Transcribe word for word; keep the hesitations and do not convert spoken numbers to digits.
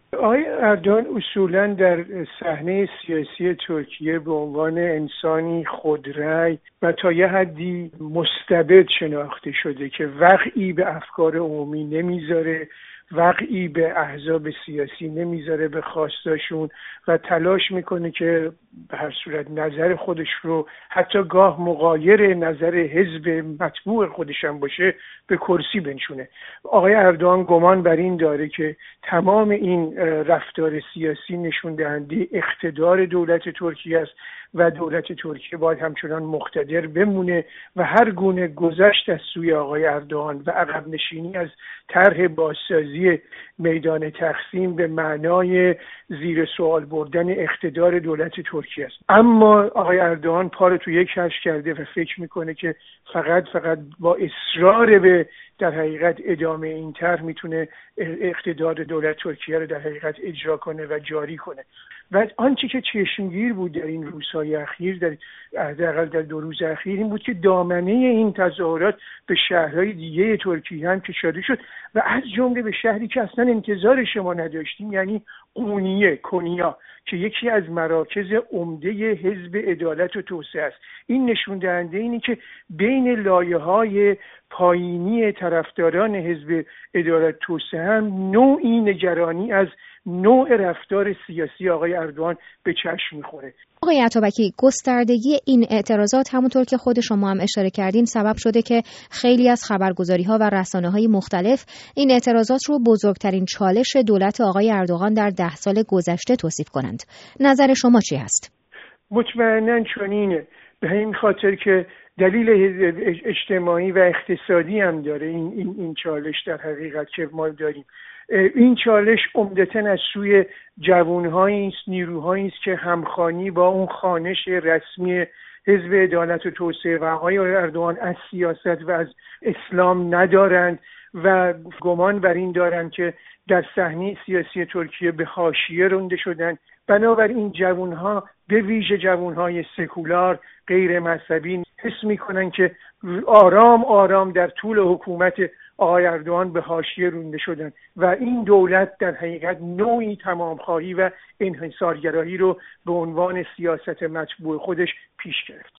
آقای اردوغان اصولاً در صحنه سیاسی ترکیه به عنوان انسانی خودرأی و تا یه حدی مستبد شناخته شده که وقعی به افکار عمومی نمیذاره، وقعی به احزاب سیاسی نمیذاره به خواستاشون و تلاش میکنه که به هر صورت نظر خودش رو حتی گاه مغایر نظر حزب مطبوع خودش هم باشه به کرسی بنشونه. آقای اردوغان گمان بر این داره که تمام این رفتار سیاسی نشون دهنده اقتدار دولت ترکیه است و دولت ترکیه باید همچنان مقتدر بمونه و هر گونه گذشت از سوی آقای اردوغان و عقب نشینی از طرح بازسازی میدان تقسیم به معنای زیر سوال بردن اقتدار دولت ترکیه است. اما آقای اردوغان پا رو تو یک کش کرده و فکر میکنه که فقط فقط با اصرار به در حقیقت ادامه این طرح میتونه اقتدار دولت ترکیه رو در حقیقت اجرا کنه و جاری کنه. و آنچه که چشمگیر بود در این روزهای اخیر، در حداقل در دو روز اخیر، این بود که دامنه این تظاهرات به شهرهای دیگه ترکیه هم کشیده شد و از جمله به شهری که اصلا انتظار شما نداشتیم، یعنی قونیه کنیا که یکی از مراکز عمده حزب عدالت و توسعه است. این نشون دهنده اینه که بین لایه‌های پایینی طرفداران حزب عدالت و توسعه هم نوعی نگرانی از نوع رفتار سیاسی آقای اردوغان به چشم می‌خوره. آقای عطابکی، گستردگی این اعتراضات همونطور که خود شما هم اشاره کردین سبب شده که خیلی از خبرگزاری‌ها و رسانه‌های مختلف این اعتراضات رو بزرگترین چالش دولت آقای اردوغان در ده سال گذشته توصیف کنند. نظر شما چی هست؟ مطمئناً چنینه. به این خاطر که دلیل اجتماعی و اقتصادی هم داره این این این چالش در حقیقت که ما داریم. این چالش عمدتاً از سوی جوانهایی است، نیروهایی است که همخوانی با اون خوانش رسمی حزب عدالت و توسعه و آقای اردوغان از سیاست و از اسلام ندارند و گمان بر این دارند که در صحنه سیاسی ترکیه به حاشیه رانده شدند. بنابراین جوانها به ویژه جوانهای سکولار غیر مذهبی حس میکنن که آرام آرام در طول حکومت آقای اردوغان به حاشیه رانده شدن و این دولت در حقیقت نوعی تمامخواهی و انحصارگرایی رو به عنوان سیاست مطبوع خودش پیش گرفت.